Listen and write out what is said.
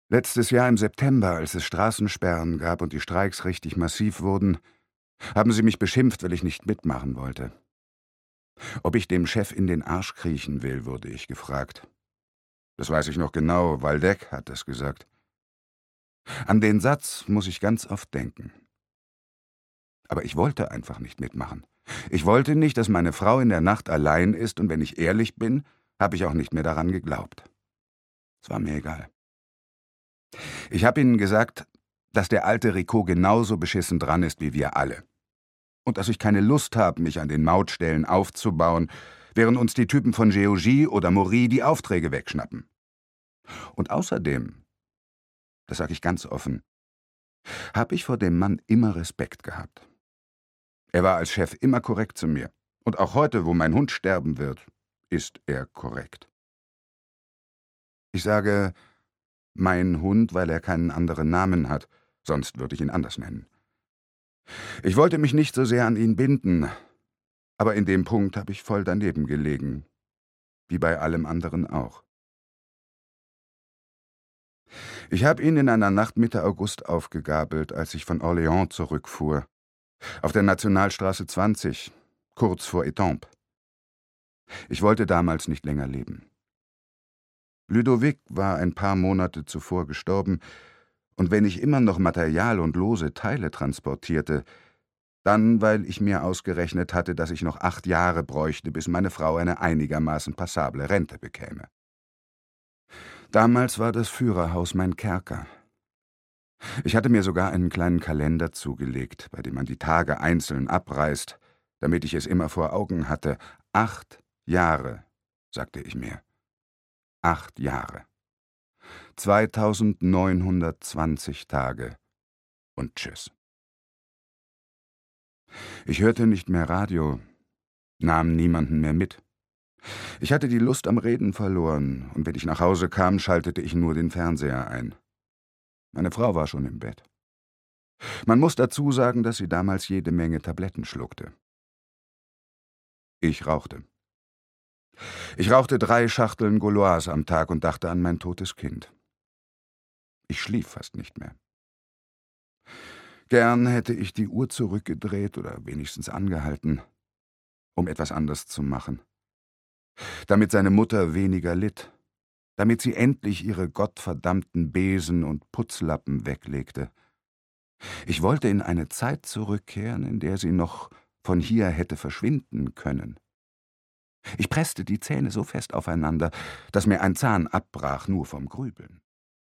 Letztes Jahr im September, als es Straßensperren gab und die Streiks richtig massiv wurden, haben sie mich beschimpft, weil ich nicht mitmachen wollte. Ob ich dem Chef in den Arsch kriechen will, wurde ich gefragt. Das weiß ich noch genau, Waldeck hat es gesagt. An den Satz muss ich ganz oft denken. Aber ich wollte einfach nicht mitmachen. Ich wollte nicht, dass meine Frau in der Nacht allein ist, und wenn ich ehrlich bin, habe ich auch nicht mehr daran geglaubt. Es war mir egal. Ich habe ihnen gesagt, dass der alte Rico genauso beschissen dran ist wie wir alle. Und dass ich keine Lust habe, mich an den Mautstellen aufzubauen, während uns die Typen von Georgie oder Maury die Aufträge wegschnappen. Und außerdem, das sage ich ganz offen, habe ich vor dem Mann immer Respekt gehabt. Er war als Chef immer korrekt zu mir. Und auch heute, wo mein Hund sterben wird, ist er korrekt. Ich sage mein Hund, weil er keinen anderen Namen hat, sonst würde ich ihn anders nennen. Ich wollte mich nicht so sehr an ihn binden, aber in dem Punkt habe ich voll daneben gelegen, wie bei allem anderen auch. Ich habe ihn in einer Nacht Mitte August aufgegabelt, als ich von Orléans zurückfuhr, auf der Nationalstraße 20, kurz vor Étampes. Ich wollte damals nicht länger leben. Ludovic war ein paar Monate zuvor gestorben, und wenn ich immer noch Material und lose Teile transportierte, dann, weil ich mir ausgerechnet hatte, dass ich noch 8 Jahre bräuchte, bis meine Frau eine einigermaßen passable Rente bekäme. Damals war das Führerhaus mein Kerker. Ich hatte mir sogar einen kleinen Kalender zugelegt, bei dem man die Tage einzeln abreißt, damit ich es immer vor Augen hatte. 8 Jahre, sagte ich mir. 8 Jahre. 2920 Tage und tschüss. Ich hörte nicht mehr Radio, nahm niemanden mehr mit. Ich hatte die Lust am Reden verloren, und wenn ich nach Hause kam, schaltete ich nur den Fernseher ein. Meine Frau war schon im Bett. Man muss dazu sagen, dass sie damals jede Menge Tabletten schluckte. Ich rauchte. Ich rauchte 3 Schachteln Gauloise am Tag und dachte an mein totes Kind. Ich schlief fast nicht mehr. Gern hätte ich die Uhr zurückgedreht oder wenigstens angehalten, um etwas anders zu machen. Damit seine Mutter weniger litt. Damit sie endlich ihre gottverdammten Besen und Putzlappen weglegte. Ich wollte in eine Zeit zurückkehren, in der sie noch von hier hätte verschwinden können. Ich presste die Zähne so fest aufeinander, dass mir ein Zahn abbrach, nur vom Grübeln.